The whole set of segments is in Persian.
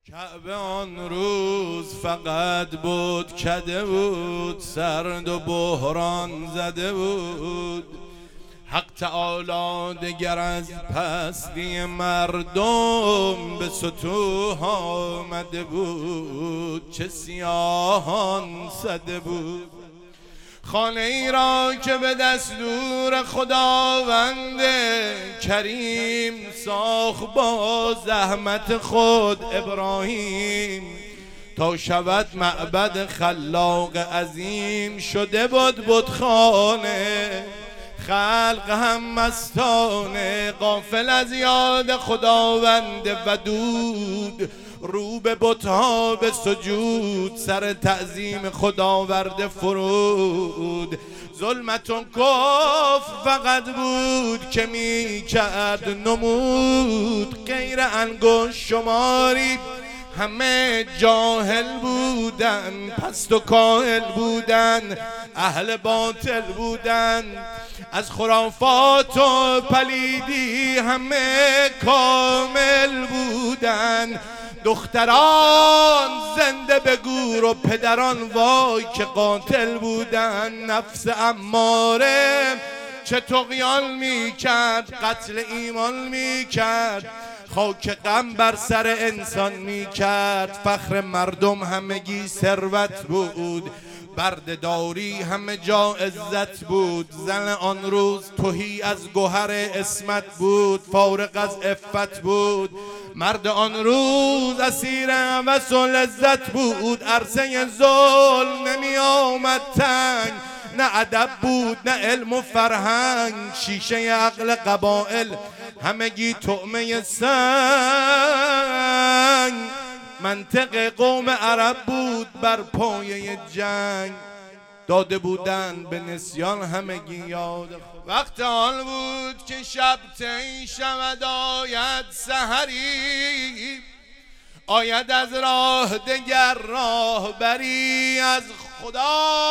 کعبه آن روز فقط بود کده بود، سرد و بحران زده بود. حق تعالی دگر از پستی مردم به سطوح آمده بود، چه سیاهان زده بود. خانه ای را که به دستور خداوند کریم ساخت با زحمت خود ابراهیم، تا شود معبد خلاق عظیم. شده بود بتخانه، خلق هم مستانه، غافل از یاد خداوند ودود. رو به بت‌ها به سجود، سر تعظیم خداورد فرود. ظلمتون کفر فقط بود که می کرد نمود، غیر انگشت شماری همه جاهل بودن، پست و کاهل بودن، اهل باطل بودن. از خرافات و پلیدی همه کامل بودن. دختران زنده به گور و پدران وای که قاتل بودن. نفس اماره چه طغیان می کرد، قتل ایمان می کرد، خاک غم بر سر انسان می کرد. فخر مردم همگی ثروت بود، بردهداری همه جا عزت بود. زن آن روز تهی از گوهر عصمت بود، فارغ از عفت بود. مرد آن روز اسیر هوس و لذت بود، عرصه ظلم نمی آمد تنگ. نه ادب بود نه علم و فرهنگ، شیشه عقل قبائل همگی طعمه سنگ. منطق قوم عرب بود بر پایه جنگ، داده بودن به نسیان همگی یاد. وقت آن بود که شب طی شود آید سحری، آید از راه دگر راه بری، از خدا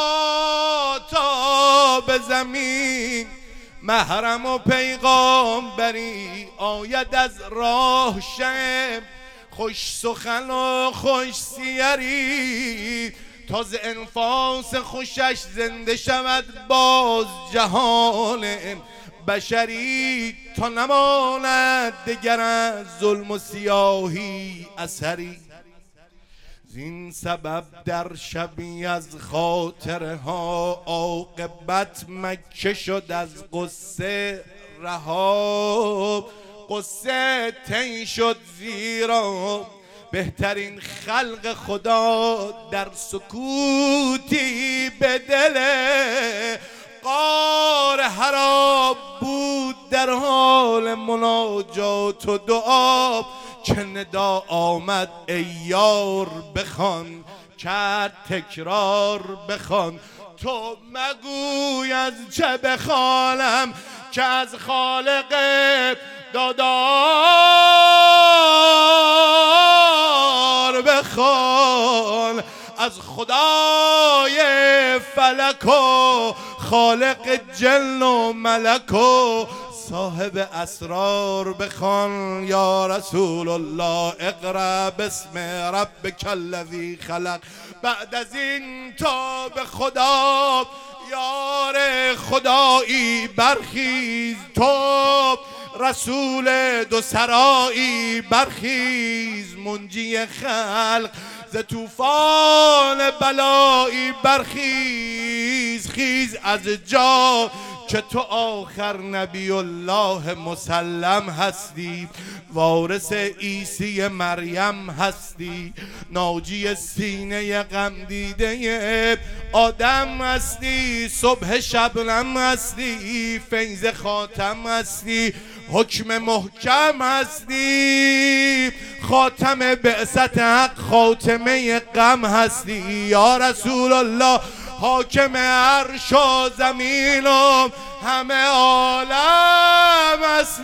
تا به زمین محرم و پیغام بری. آید از راه شب خوش سخن و خوش سیری، تا ز انفاس خوشش زنده شود باز جهان بشری. تا نماند دگر از ظلم و سیاهی اثری. زین سبب در شبی از خاطره ها عاقبت مکه شد از قصه رها. قصه طی شد زیرا بهترین خلق خدا در سکوتی به دل غار حرا بود، در حال مناجات و دعا. که ندا آمد ای یار بخوان، کرد تکرار بخوان. تو مگوی از چه بخوانم که از خالق دادار بخوان. از خدای فلک و خالق جن و ملک و صاحب اسرار بخوان. یا رسول الله اقرأ باسم ربک الذی خلق. بعد از این تا به خدا یار خدایی برخیز، تو رسول دو سرایی برخیز. منجی خلق ز طوفان بلایی برخیز. خیز از جا که تو آخر نبی الله مسلم هستی، وارث عیسی مریم هستی، ناجی سینه غم دیده آدم هستی. صبح شبنم هستی، فیض خاتم هستی، حکم محکم هستی، خاتم بعثت حق، خاتمه غم هستی. یا رسول الله حاکم عرش و زمین و همه عالم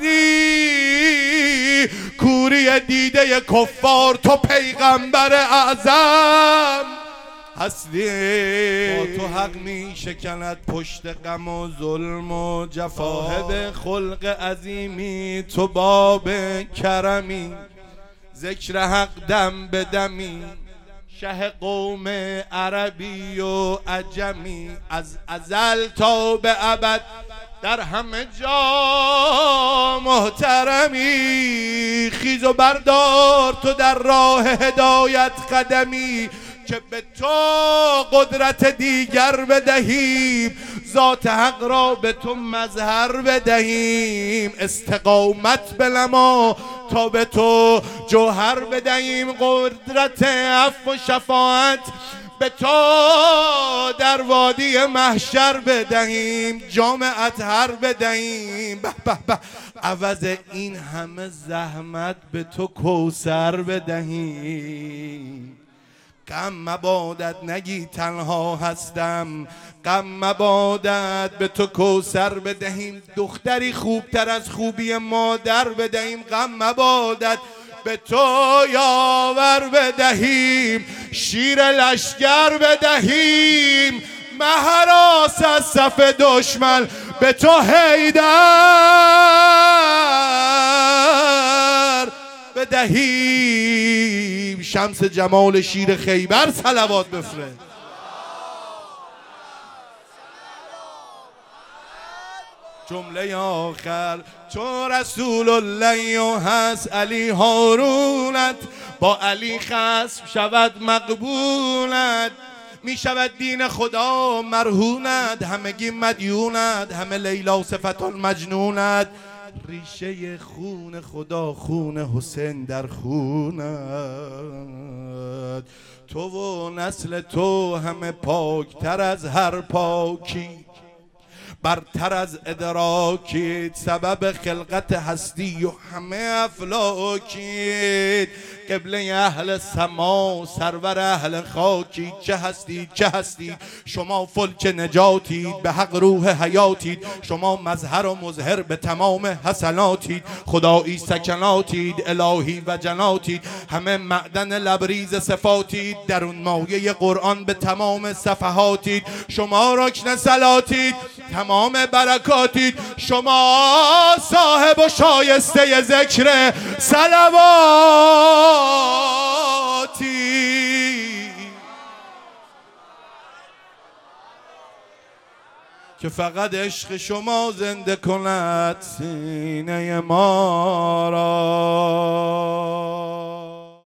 هستی. کوری دیده کفار تو پیغمبر اعظم هستی. با تو حق می شکند پشت غم و ظلم و جفا. صاحب خلق عظیمی تو باب کرمی، ذکر حق دم به دمی، شه قوم عربی و عجمی، از ازل تا به ابد در همه جا محترمی. خیز و بردار تو در راه هدایت قدمی، که به تو قدرت دیگر بدهیم، ذات حق را به تو مظهر بدهیم. استقامت بنما تا به تو جوهر بدهیم، قدرت عفو و شفاعت به تو در وادی محشر بدهیم، جام اطهر بدهیم. به به به، عوض این همه زحمت به تو کوثر بدهیم. غم مبادت نگی تنها هستم، غم مبادت به تو کوثر بدهیم. دختری خوبتر از خوبی مادر بدهیم، غم مبادت به تو یاور بدهیم. شیر لشگر بدهیم، مهراس از صف دشمن به تو حیدر بدهیم. شمس جمال شیر خیبر صلوات بفرست. جمله آخر چون رسول الله و هست علی هارونت، با علی خصم شود مقبولت، می شود دین خدا مرهونت، همگی مدیونت، همه لیلا صفتان مجنونت. ریشه خون خدا خون حسین در خونت، تو و نسل تو همه پاکتر از هر پاکی، برتر از ادراکید، سبب خلقت هستی و همه افلاکید. قبله اهل سما سرور اهل خاکی، چه هستید چه هستید شما فلک نجاتید، به حق روح حیاتید، شما مظهر و مظهر به تمام حسناتید. خدایی سکناتید، الهی و جناتید، همه معدن لبریز صفاتید، درون مایه قرآن به تمام صفحاتید. شما رکن صلاتید، تمام برکاتید، شما صاحب و شایسته ذکر صلواتی، که فقط عشق شما زنده کند سینه ما را.